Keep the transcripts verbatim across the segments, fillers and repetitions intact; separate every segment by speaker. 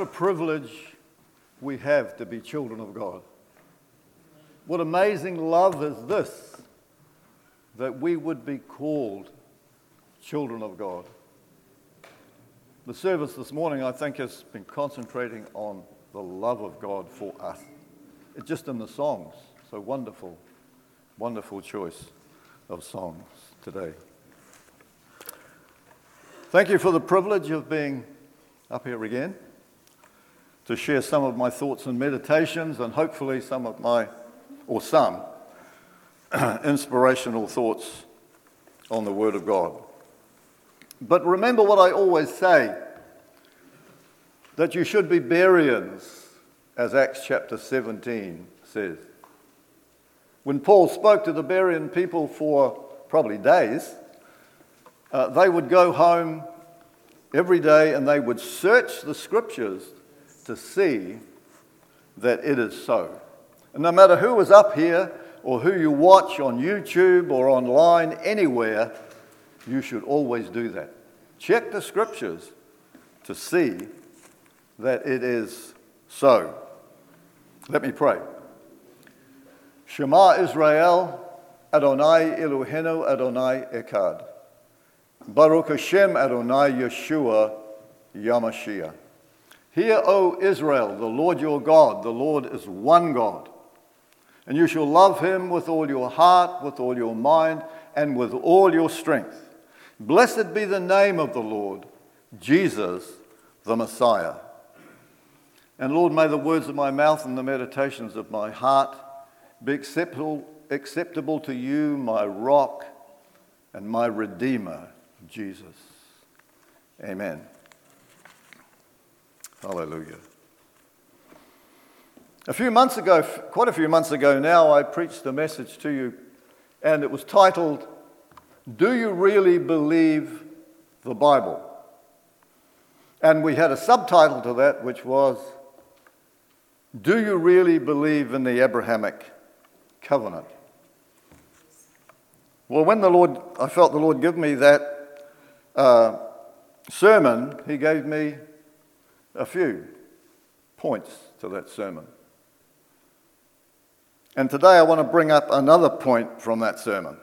Speaker 1: What a privilege we have to be children of God. What amazing love is this, that we would be called children of God. The service this morning, I think, has been concentrating on the love of God for us. It's just in the songs. So wonderful, wonderful choice of songs today. Thank you for the privilege of being up here again to share some of my thoughts and meditations, and hopefully some of my, or some, inspirational thoughts on the Word of God. But remember what I always say, that you should be Bereans, as Acts chapter seventeen says. When Paul spoke to the Berean people for probably days, uh, they would go home every day and they would search the Scriptures to see that it is so. And no matter who was up here or who you watch on YouTube or online, anywhere, you should always do that. Check the Scriptures to see that it is so. Let me pray. Shema Israel, Adonai Eloheinu, Adonai Echad. Baruch Hashem Adonai Yeshua Yamashiach. Hear, O Israel, the Lord your God, the Lord is one God. And you shall love him with all your heart, with all your mind, and with all your strength. Blessed be the name of the Lord, Jesus the Messiah. And Lord, may the words of my mouth and the meditations of my heart be acceptable, acceptable to you, my rock and my Redeemer, Jesus. Amen. Hallelujah. A few months ago, quite a few months ago now, I preached a message to you, and it was titled, Do You Really Believe the Bible? And we had a subtitle to that, which was, Do You Really Believe in the Abrahamic Covenant? Well, when the Lord, I felt the Lord give me that uh, sermon, he gave me a few points to that sermon. And today I want to bring up another point from that sermon.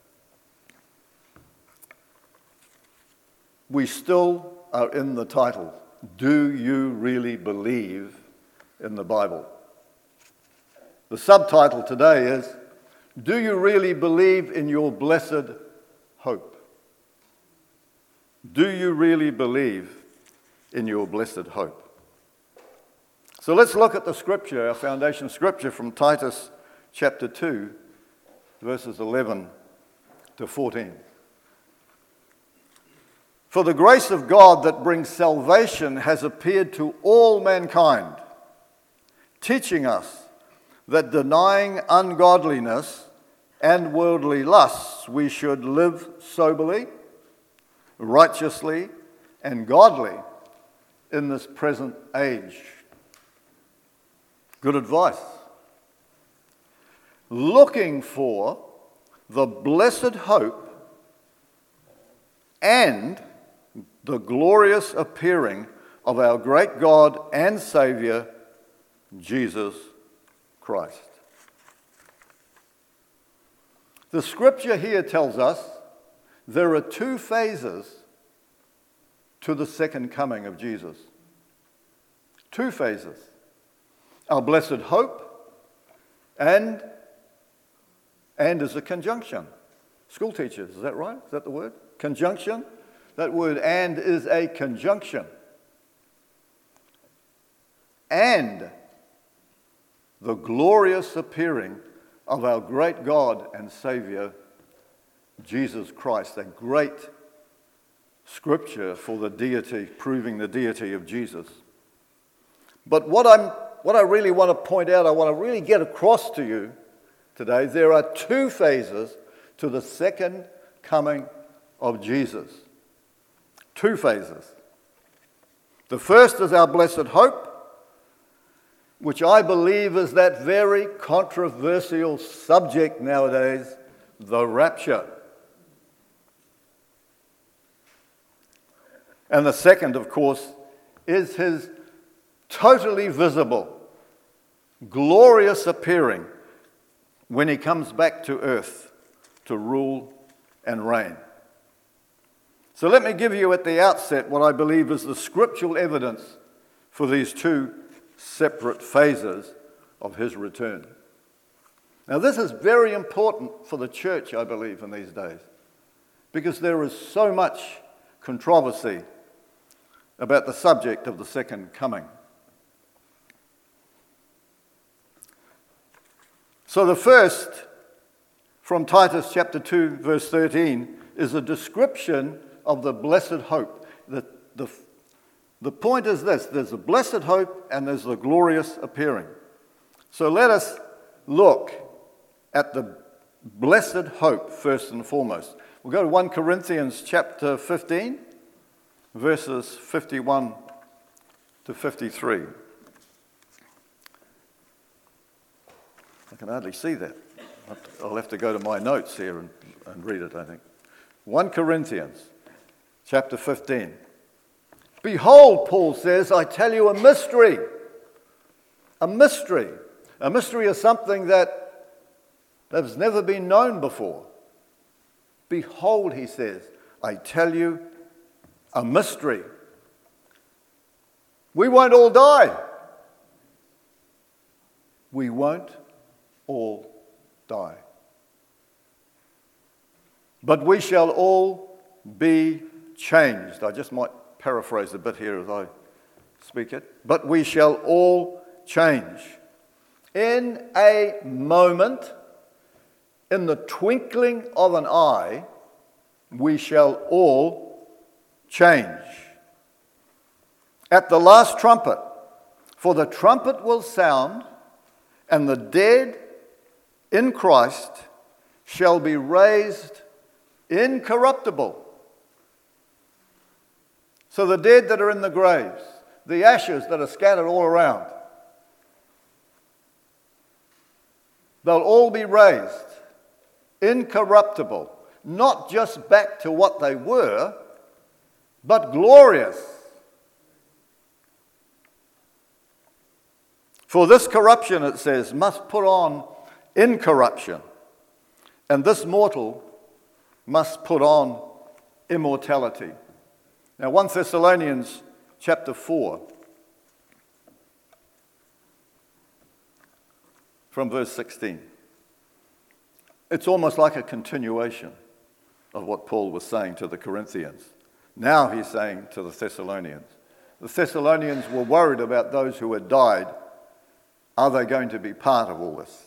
Speaker 1: We still are in the title, Do You Really Believe in the Bible? The subtitle today is, Do You Really Believe in Your Blessed Hope? Do you really believe in your blessed hope? So let's look at the scripture, our foundation scripture from Titus chapter two, verses eleven to fourteen. For the grace of God that brings salvation has appeared to all mankind, teaching us that denying ungodliness and worldly lusts, we should live soberly, righteously, and godly in this present age. Good advice. Looking for the blessed hope and the glorious appearing of our great God and Savior, Jesus Christ. The scripture here tells us there are two phases to the second coming of Jesus. Two phases. Our blessed hope and, and is a conjunction. School teachers, is that right? Is that the word? Conjunction? That word and is a conjunction. And the glorious appearing of our great God and Savior, Jesus Christ, a great scripture for the deity, proving the deity of Jesus. But what I'm, what I really want to point out, I want to really get across to you today, there are two phases to the second coming of Jesus. Two phases. The first is our blessed hope, which I believe is that very controversial subject nowadays, the rapture. And the second, of course, is his totally visible, glorious appearing when he comes back to earth to rule and reign. So let me give you at the outset what I believe is the scriptural evidence for these two separate phases of his return. Now this is very important for the church, I believe, in these days, because there is so much controversy about the subject of the second coming. So the first, from Titus chapter two, verse thirteen, is a description of the blessed hope. The, the, the point is this: there's a blessed hope and there's the glorious appearing. So let us look at the blessed hope first and foremost. We'll go to First Corinthians chapter fifteen, verses fifty-one to fifty-three. I can hardly see that. I'll have to go to my notes here and, and read it, I think. First Corinthians chapter fifteen. Behold, Paul says, I tell you a mystery. A mystery. A mystery is something that has never been known before. Behold, he says, I tell you a mystery. We won't all die. We won't all die. But we shall all be changed. I just might paraphrase a bit here as I speak it. But we shall all change. In a moment, in the twinkling of an eye, we shall all change. At the last trumpet, for the trumpet will sound, and the dead in Christ shall be raised incorruptible. So the dead that are in the graves, the ashes that are scattered all around, they'll all be raised incorruptible, not just back to what they were, but glorious. For this corruption, it says, must put on incorruption, and this mortal must put on immortality. Now, First Thessalonians chapter four, from verse sixteen. It's almost like a continuation of what Paul was saying to the Corinthians. Now he's saying to the Thessalonians. The Thessalonians were worried about those who had died. Are they going to be part of all this?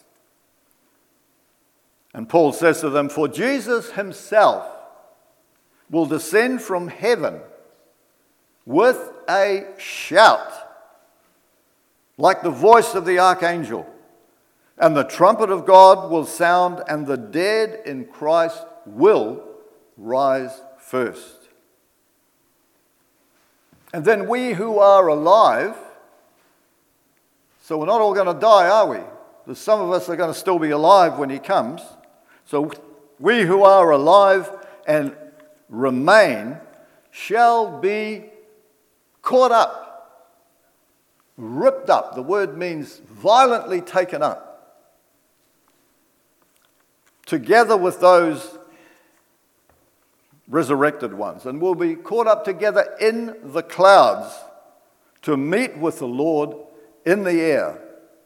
Speaker 1: And Paul says to them, for Jesus himself will descend from heaven with a shout, like the voice of the archangel, and the trumpet of God will sound, and the dead in Christ will rise first. And then we who are alive, so we're not all going to die, are we? There's some of us are going to still be alive when he comes. So we who are alive and remain shall be caught up, ripped up. The word means violently taken up, together with those resurrected ones. And we'll be caught up together in the clouds to meet with the Lord in the air.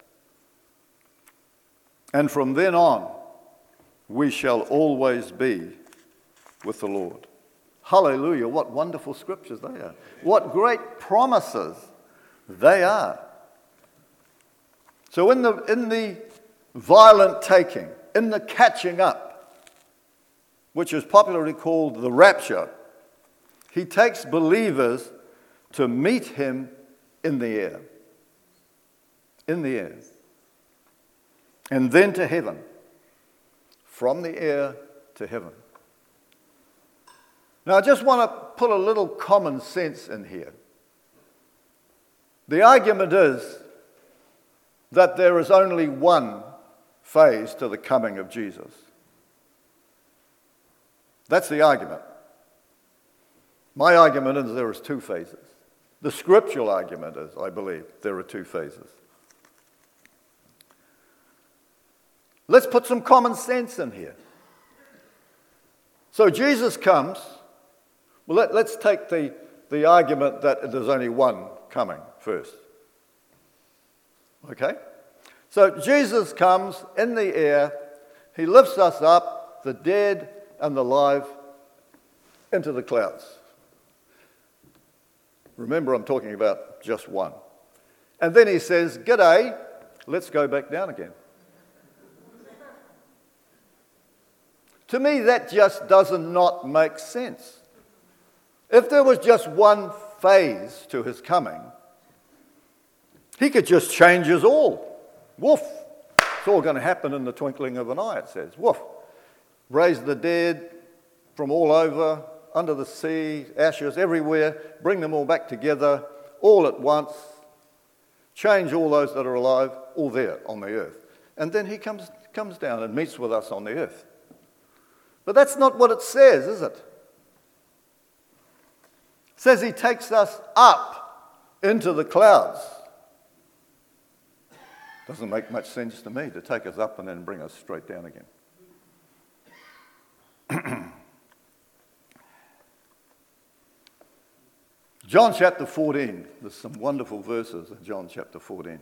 Speaker 1: And from then on, we shall always be with the Lord. Hallelujah, what wonderful scriptures they are. What great promises they are. So in the, in the violent taking, in the catching up, which is popularly called the rapture, he takes believers to meet him in the air. In the air. And then to heaven. From the air to heaven. Now I just want to put a little common sense in here. The argument is that there is only one phase to the coming of Jesus. That's the argument. My argument is there is two phases. The scriptural argument is, I believe, there are two phases. Let's put some common sense in here. So Jesus comes. Well, let, let's take the, the argument that there's only one coming first. Okay? So Jesus comes in the air. He lifts us up, the dead and the alive, into the clouds. Remember, I'm talking about just one. And then he says, "G'day, let's go back down again." To me, that just does not make sense. If there was just one phase to his coming, he could just change us all. Woof. It's all going to happen in the twinkling of an eye, it says. Woof. Raise the dead from all over, under the sea, ashes everywhere, bring them all back together, all at once, change all those that are alive, all there on the earth. And then he comes, comes down and meets with us on the earth. But that's not what it says, is it? It says he takes us up into the clouds. Doesn't make much sense to me to take us up and then bring us straight down again. John chapter fourteen. There's some wonderful verses in John chapter fourteen.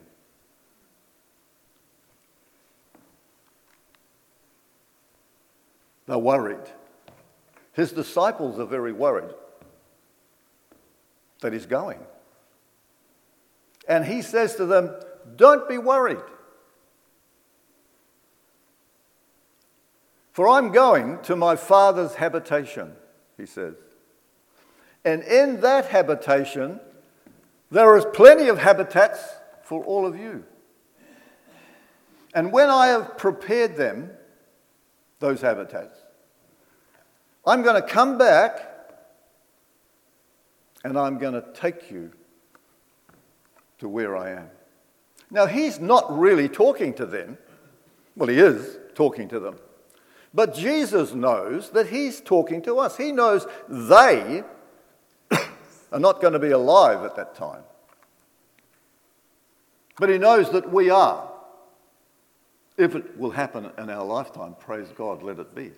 Speaker 1: They're worried. His disciples are very worried that he's going. And he says to them, "Don't be worried. For I'm going to my Father's habitation," he says. And in that habitation, there is plenty of habitats for all of you. And when I have prepared them, those habitats, I'm going to come back and I'm going to take you to where I am. Now, he's not really talking to them. Well, he is talking to them. But Jesus knows that he's talking to us. He knows they are not going to be alive at that time. But he knows that we are. If it will happen in our lifetime, praise God, let it be.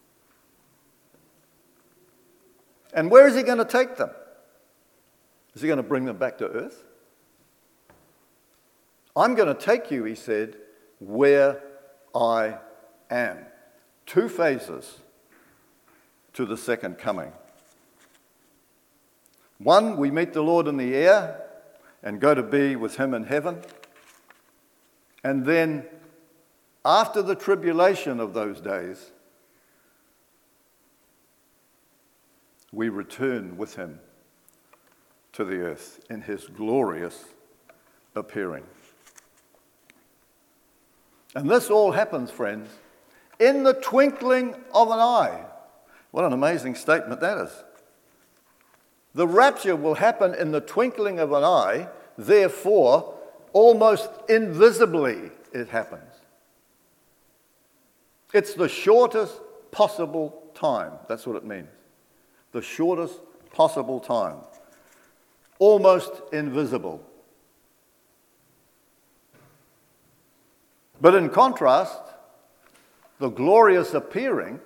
Speaker 1: And where is he going to take them? Is he going to bring them back to earth? I'm going to take you, he said, where I am. Two phases to the second coming. One, we meet the Lord in the air and go to be with him in heaven. And then, after the tribulation of those days, we return with him to the earth in his glorious appearing. And this all happens, friends, in the twinkling of an eye. What an amazing statement that is. The rapture will happen in the twinkling of an eye, therefore, almost invisibly it happens. It's the shortest possible time. That's what it means. The shortest possible time. Almost invisible. But in contrast, the glorious appearing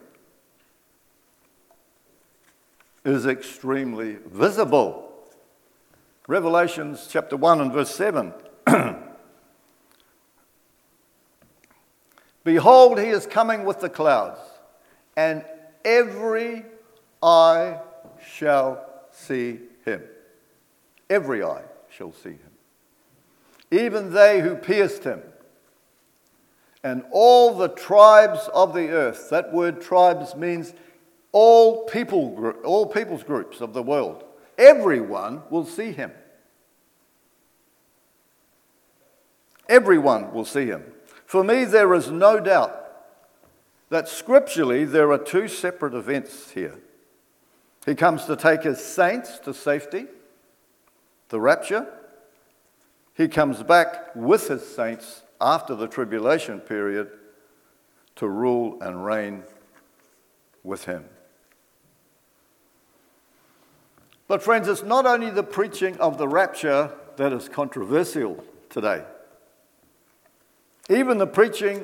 Speaker 1: is extremely visible. Revelations chapter one and verse seven. Behold, he is coming with the clouds, and every eye shall see him. Every eye shall see him. Even they who pierced him. And all the tribes of the earth. That word tribes means all people, all people's groups of the world. Everyone will see him. Everyone will see him. For me, there is no doubt that scripturally there are two separate events here. He comes to take his saints to safety, the rapture. He comes back with his saints after the tribulation period to rule and reign with him. But friends, it's not only the preaching of the rapture that is controversial today. Even the preaching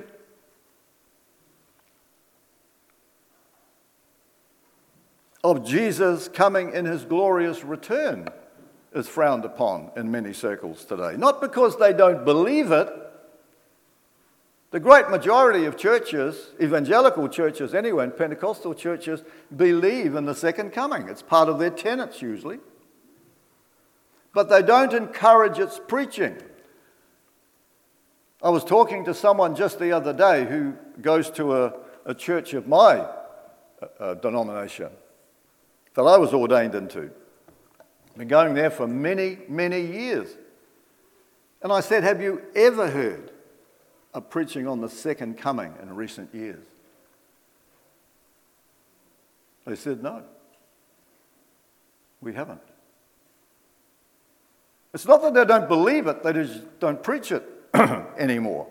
Speaker 1: of Jesus coming in his glorious return is frowned upon in many circles today. Not because they don't believe it. The great majority of churches, evangelical churches anyway, and Pentecostal churches, believe in the second coming. It's part of their tenets usually. But they don't encourage its preaching. I was talking to someone just the other day who goes to a, a church of my uh, denomination that I was ordained into. Been going there for many, many years. And I said, have you ever heard of preaching on the second coming in recent years? They said, no, we haven't. It's not that they don't believe it, they just don't preach it anymore.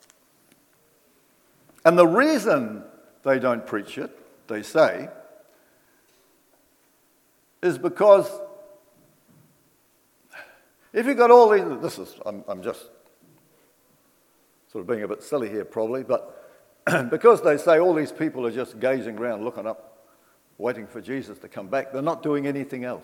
Speaker 1: And the reason they don't preach it, they say, is because if you've got all these, this is, I'm, I'm just sort of being a bit silly here probably, but because they say all these people are just gazing around, looking up, waiting for Jesus to come back, they're not doing anything else.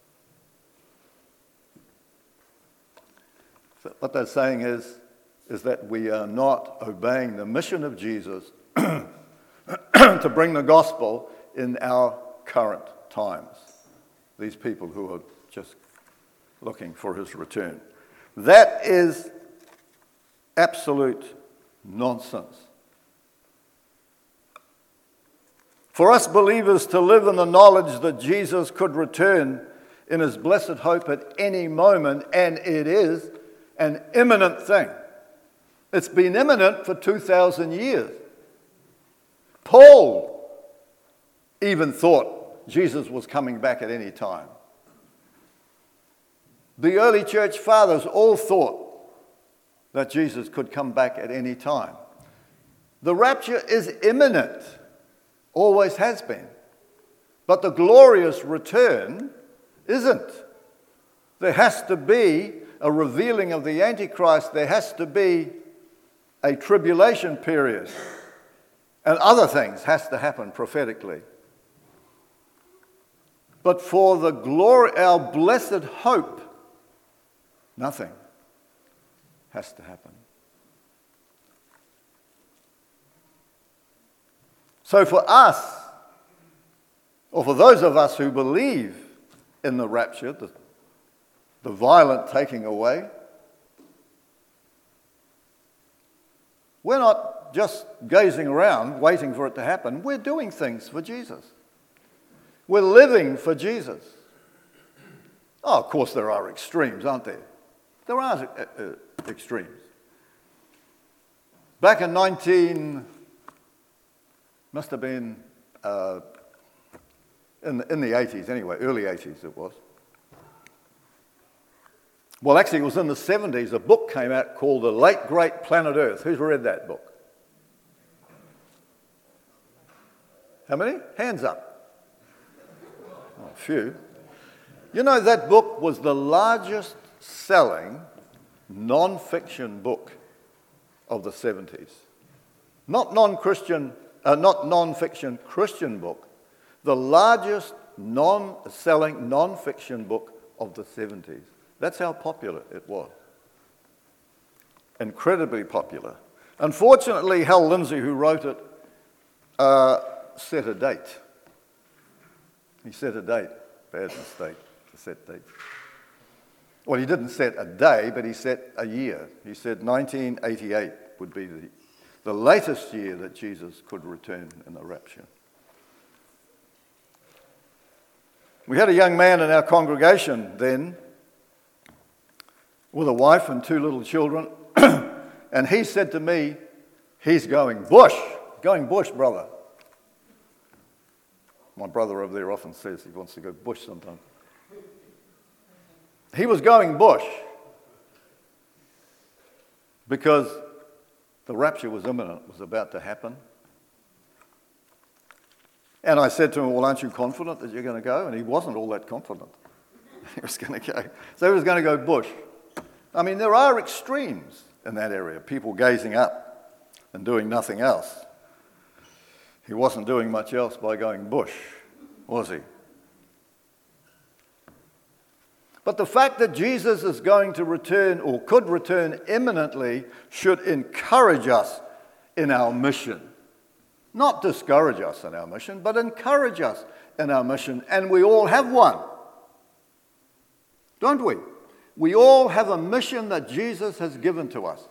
Speaker 1: So what they're saying is, is that we are not obeying the mission of Jesus to bring the gospel in our current times. These people who are just looking for his return. That is absolute nonsense. For us believers to live in the knowledge that Jesus could return in his blessed hope at any moment, and it is an imminent thing. It's been imminent for two thousand years. Paul even thought Jesus was coming back at any time. The early church fathers all thought that Jesus could come back at any time. The rapture is imminent, always has been. But the glorious return isn't. There has to be a revealing of the Antichrist. There has to be a tribulation period. And other things has to happen prophetically. But for the glory, our blessed hope, nothing has to happen. So for us, or for those of us who believe in the rapture, the, the violent taking away, we're not just gazing around waiting for it to happen. We're doing things for Jesus. We're living for Jesus. Oh, of course there are extremes, aren't there? There are uh, uh, extremes. Back in nineteen, must have been uh, in, the, in the eighties anyway, early eighties it was. Well, actually it was in the seventies, a book came out called The Late Great Planet Earth. Who's read that book? How many? Hands up. Oh, a few. You know, that book was the largest selling non-fiction book of the seventies. Not non-Christian, uh, not non-fiction Christian book. The largest non-selling non-fiction book of the seventies. That's how popular it was. Incredibly popular. Unfortunately, Hal Lindsey, who wrote it, uh, set a date. He set a date. Bad mistake to set dates. Well, he didn't set a day, but he set a year. He said nineteen eighty-eight would be the, the latest year that Jesus could return in the rapture. We had a young man in our congregation then with a wife and two little children, and he said to me, he's going bush. Going bush, brother. My brother over there often says he wants to go bush sometime. He was going bush because the rapture was imminent, it was about to happen. And I said to him, well, aren't you confident that you're going to go? And he wasn't all that confident. He was going to go. So he was going to go bush. I mean, there are extremes in that area. People gazing up and doing nothing else. He wasn't doing much else by going bush, was he? But the fact that Jesus is going to return or could return imminently should encourage us in our mission. Not discourage us in our mission, but encourage us in our mission. And we all have one, don't we? We all have a mission that Jesus has given to us.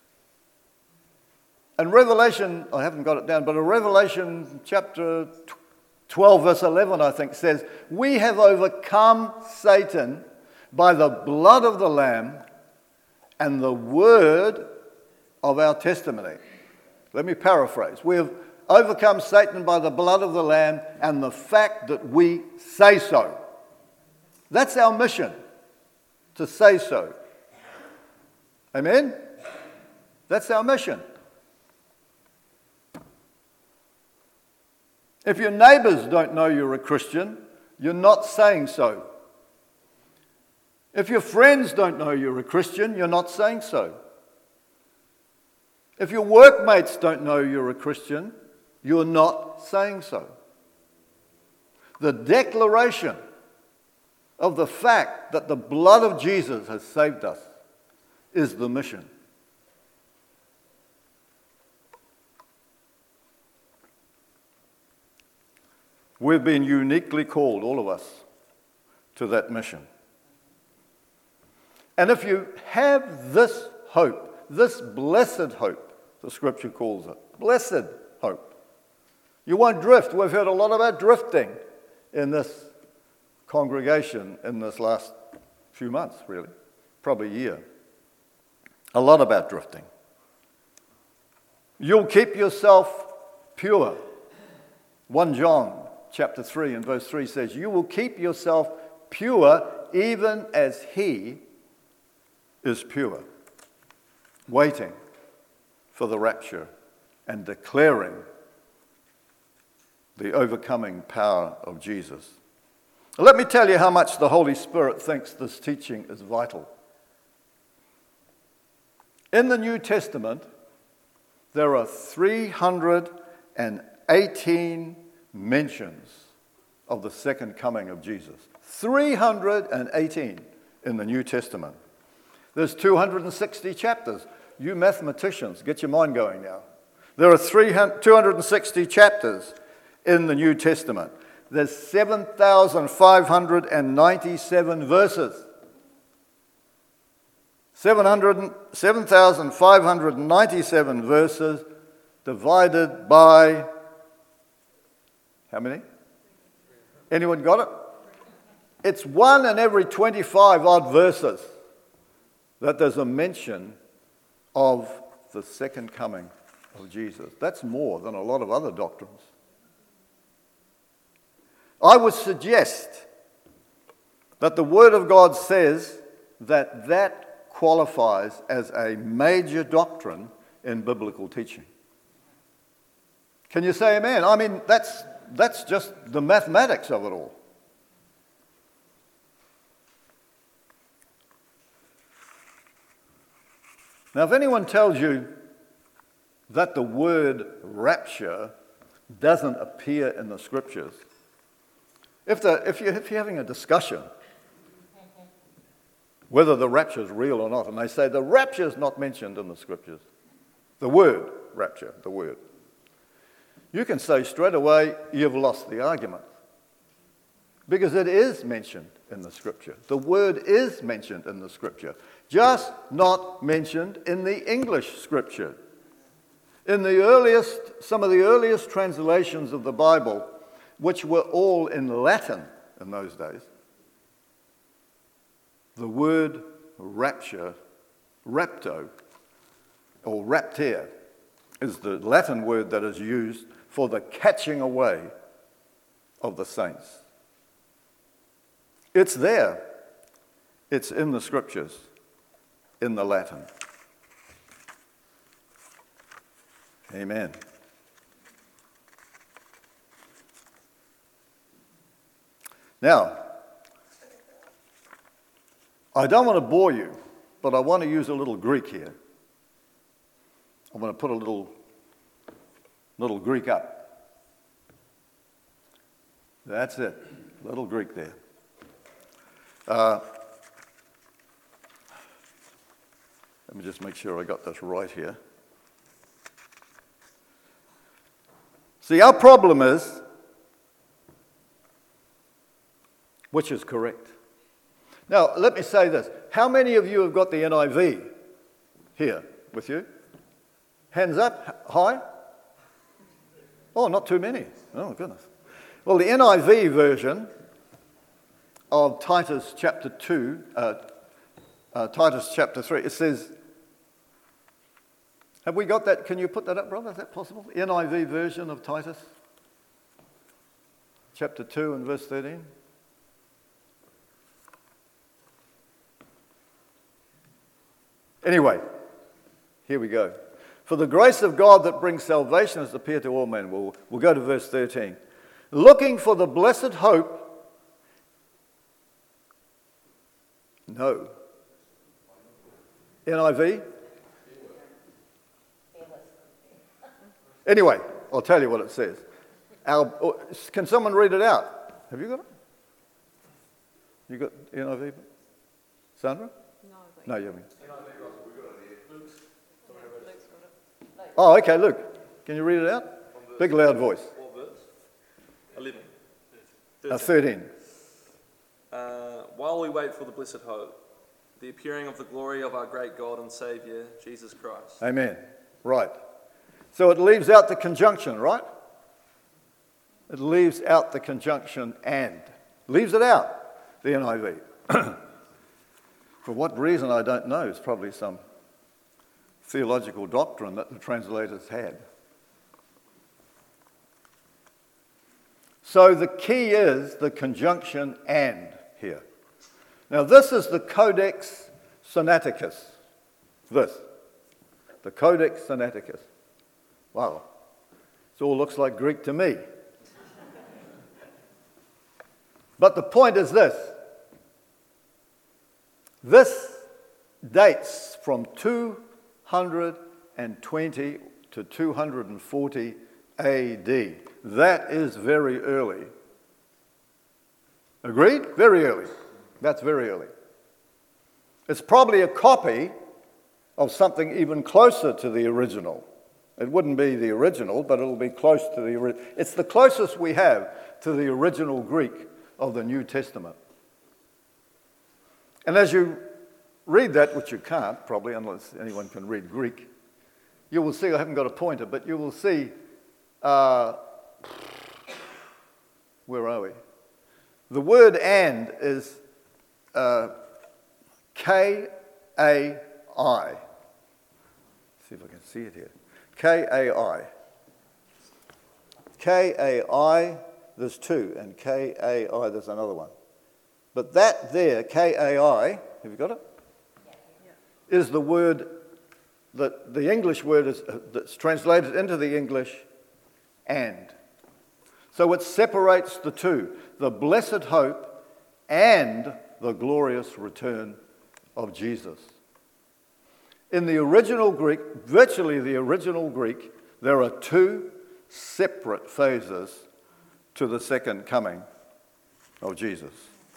Speaker 1: And Revelation, I haven't got it down, but in Revelation chapter twelve, verse eleven, I think, says, we have overcome Satan by the blood of the Lamb and the word of our testimony. Let me paraphrase. We have overcome Satan by the blood of the Lamb and the fact that we say so. That's our mission, to say so. Amen? That's our mission. If your neighbours don't know you're a Christian, you're not saying so. If your friends don't know you're a Christian, you're not saying so. If your workmates don't know you're a Christian, you're not saying so. The declaration of the fact that the blood of Jesus has saved us is the mission. We've been uniquely called, all of us, to that mission. And if you have this hope, this blessed hope, the scripture calls it, blessed hope, you won't drift. We've heard a lot about drifting in this congregation in this last few months, really, probably a year. A lot about drifting. You'll keep yourself pure. First John chapter three and verse three says, you will keep yourself pure even as he is pure, waiting for the rapture and declaring the overcoming power of Jesus. Let me tell you how much the Holy Spirit thinks this teaching is vital. In the New Testament, there are three hundred eighteen mentions of the second coming of Jesus. three hundred eighteen in the New Testament. There's two hundred sixty chapters. You mathematicians, get your mind going now. There are two hundred sixty chapters in the New Testament. There's seven thousand five hundred ninety-seven verses. seven thousand five hundred ninety-seven verses divided by, how many? Anyone got it? It's one in every twenty-five odd verses that there's a mention of the second coming of Jesus. That's more than a lot of other doctrines. I would suggest that the Word of God says that that qualifies as a major doctrine in biblical teaching. Can you say amen? I mean, that's, that's just the mathematics of it all. Now, if anyone tells you that the word rapture doesn't appear in the Scriptures, if, the, if, you, if you're having a discussion whether the rapture is real or not, and they say the rapture is not mentioned in the Scriptures, the word rapture, the word, you can say straight away you've lost the argument, because it is mentioned in the Scripture. The word is mentioned in the Scripture, just not mentioned in the English Scripture. In the earliest, some of the earliest translations of the Bible, which were all in Latin in those days, the word rapture, rapto, or raptere, is the Latin word that is used for the catching away of the saints. It's there. It's in the Scriptures, in the Latin. Amen. Now, I don't want to bore you, but I want to use a little Greek here. I'm going to put a little, little Greek up. That's it, little Greek there. Uh, let me just make sure I got this right here. See, our problem is, which is correct? Now, let me say this. How many of you have got the N I V here with you? Hands up, high? Oh, not too many. Oh, goodness. Well, the N I V version of Titus chapter two, uh, uh, Titus chapter three, it says, have we got that? Can you put that up, brother? Is that possible? N I V version of Titus chapter two and verse thirteen. Anyway, here we go. For the grace of God that brings salvation has appeared to all men. We'll, we'll go to verse thirteen. Looking for the blessed hope. No. N I V? Anyway, I'll tell you what it says. Our, can someone read it out? Have you got it? You got N I V? Sandra?
Speaker 2: No,
Speaker 1: no you haven't.
Speaker 2: Luke.
Speaker 1: Oh, okay, Luke. Can you read it out? Big loud voice.
Speaker 3: What verse? eleven.
Speaker 1: Uh, thirteen.
Speaker 3: Uh, while we wait for the blessed hope, the appearing of the glory of our great God and Saviour, Jesus Christ.
Speaker 1: Amen. Right. So it leaves out the conjunction, right? It leaves out the conjunction and. Leaves it out, the N I V. For what reason, I don't know. It's probably some theological doctrine that the translators had. So the key is the conjunction and here. Now this is the Codex Sinaiticus. This. The Codex Sinaiticus. Wow. It all looks like Greek to me. But the point is this. This dates from two hundred twenty to two hundred forty A D. That is very early. Agreed? Very early. That's very early. It's probably a copy of something even closer to the original. It wouldn't be the original, but it'll be close to the original. It's the closest we have to the original Greek of the New Testament. And as you read that, which you can't probably unless anyone can read Greek, you will see, I haven't got a pointer, but you will see, uh, where are we? The word and is uh, K A I. See if I can see it here. K A I. K A I, there's two, and K A I, there's another one. But that there, K A I, have you got it? Yeah. Is the word, that the English word is, that's translated into the English and. So it separates the two, the blessed hope and the glorious return of Jesus. In the original Greek, virtually the original Greek, there are two separate phases to the second coming of Jesus.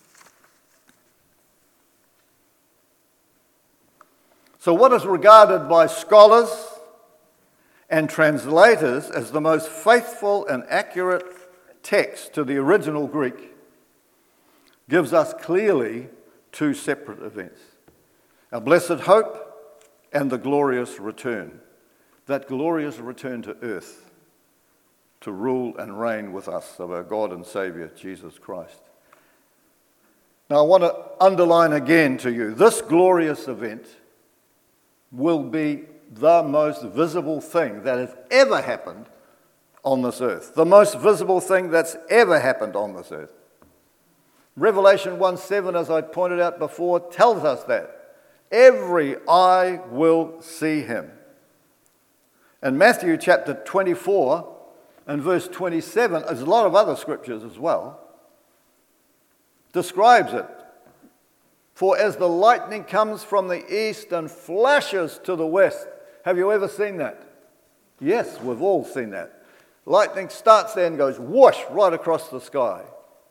Speaker 1: So what is regarded by scholars and translators as the most faithful and accurate text to the original Greek gives us clearly two separate events. A blessed hope and the glorious return. That glorious return to earth to rule and reign with us of our God and Saviour, Jesus Christ. Now I want to underline again to you, this glorious event will be the most visible thing that has ever happened on this earth. The most visible thing that's ever happened on this earth. Revelation one seven, as I pointed out before, tells us that. Every eye will see him. And Matthew chapter twenty-four and verse twenty-seven, as a lot of other scriptures as well, describes it. For as the lightning comes from the east and flashes to the west. Have you ever seen that? Yes, we've all seen that. Lightning starts there and goes whoosh right across the sky.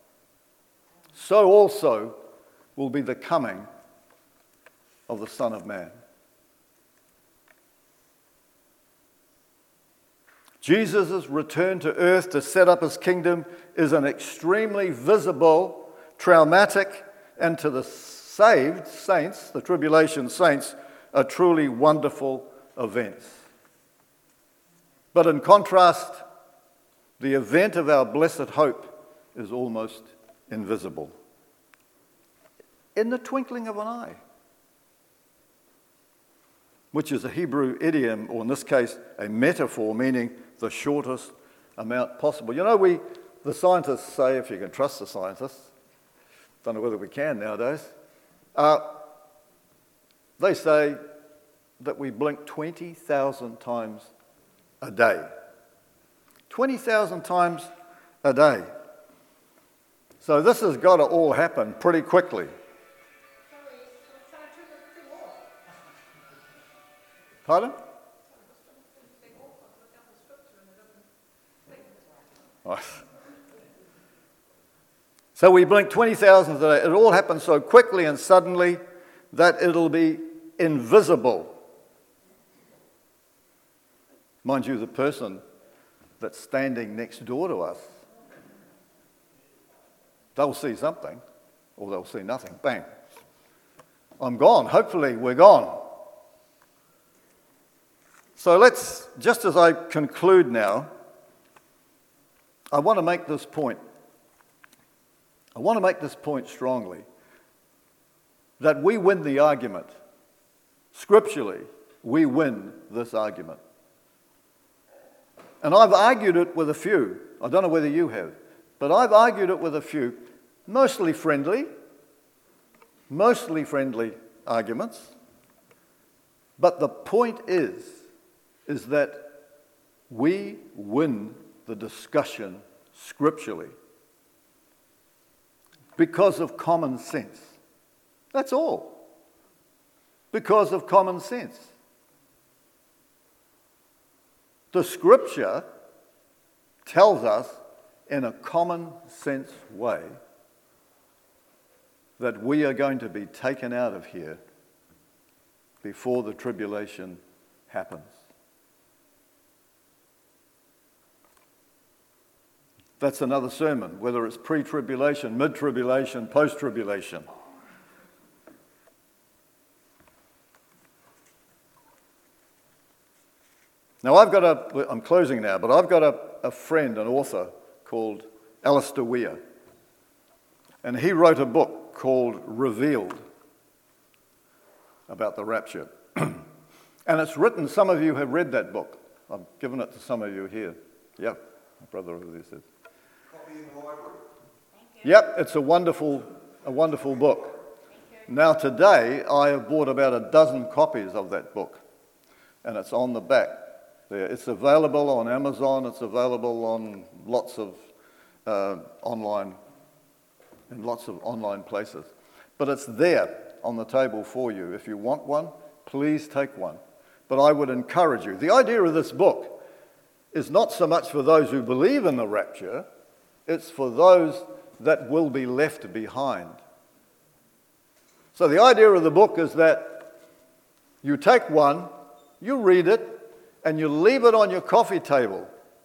Speaker 1: So also will be the coming of the Son of Man. Jesus' return to earth to set up his kingdom is an extremely visible, traumatic, and to the saved saints, the tribulation saints, a truly wonderful event. But in contrast, the event of our blessed hope is almost invisible. In the twinkling of an eye. Which is a Hebrew idiom, or in this case, a metaphor, meaning the shortest amount possible. You know, we, the scientists say, if you can trust the scientists, don't know whether we can nowadays, uh, they say that we blink twenty thousand times a day. twenty thousand times a day. So this has got to all happen pretty quickly. Pardon? Oh. So we blink twenty thousand a day. It all happens so quickly and suddenly that it'll be invisible. Mind you, the person that's standing next door to us, they'll see something, or they'll see nothing. Bang. I'm gone. Hopefully we're gone. So let's, just as I conclude now, I want to make this point. I want to make this point strongly, that we win the argument. Scripturally, we win this argument. And I've argued it with a few. I don't know whether you have, but I've argued it with a few, mostly friendly, mostly friendly arguments. But the point is, is that we win the discussion scripturally because of common sense. That's all. Because of common sense. The scripture tells us in a common sense way that we are going to be taken out of here before the tribulation happens. That's another sermon, whether it's pre-tribulation, mid-tribulation, post-tribulation. Now I've got a, I'm closing now, but I've got a, a friend, an author called Alistair Weir. And he wrote a book called Revealed about the rapture. And it's written, some of you have read that book. I've given it to some of you here. Yep, my brother over there says.
Speaker 4: Copy in the library.
Speaker 1: Yep, it's a wonderful, a wonderful book. Now today, I have bought about a dozen copies of that book. And it's on the back there. It's available on Amazon. It's available on lots of uh, online, in lots of online places. But it's there on the table for you. If you want one, please take one. But I would encourage you. The idea of this book is not so much for those who believe in the rapture, it's for those that will be left behind. So the idea of the book is that you take one, you read it, and you leave it on your coffee table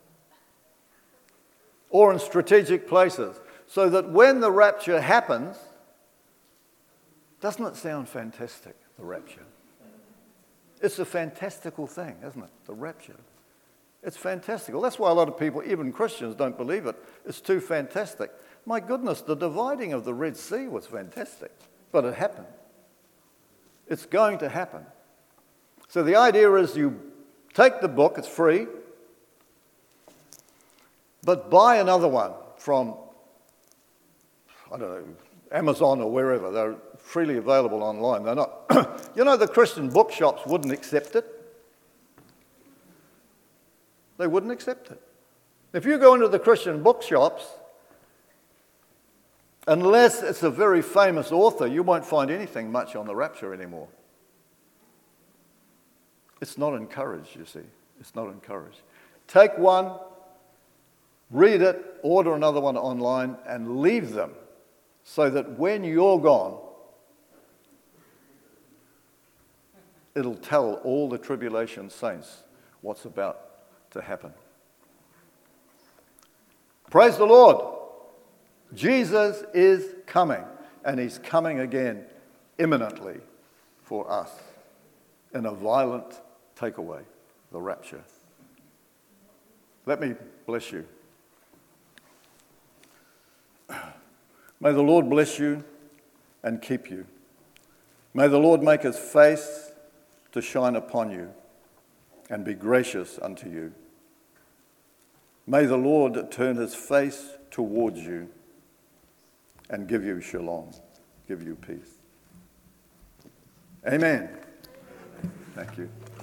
Speaker 1: or in strategic places so that when the rapture happens, doesn't it sound fantastic, the rapture? It's a fantastical thing, isn't it, the rapture? It's fantastical. That's why a lot of people, even Christians, don't believe it. It's too fantastic. My goodness, the dividing of the Red Sea was fantastic, but it happened. It's going to happen. So the idea is you take the book, it's free, but buy another one from, I don't know, Amazon or wherever. They're freely available online. They're not, you know, the Christian bookshops wouldn't accept it. They wouldn't accept it. If you go into the Christian bookshops Unless it's a very famous author, you won't find anything much on the rapture anymore. It's not encouraged, you see. It's not encouraged. Take one, read it, order another one online, and leave them so that when you're gone, it'll tell all the tribulation saints what's about to happen. Praise the Lord. Jesus is coming, and he's coming again imminently for us in a violent takeaway, the rapture. Let me bless you. May the Lord bless you and keep you. May the Lord make his face to shine upon you and be gracious unto you. May the Lord turn his face towards you and give you shalom, give you peace. Amen. Thank you.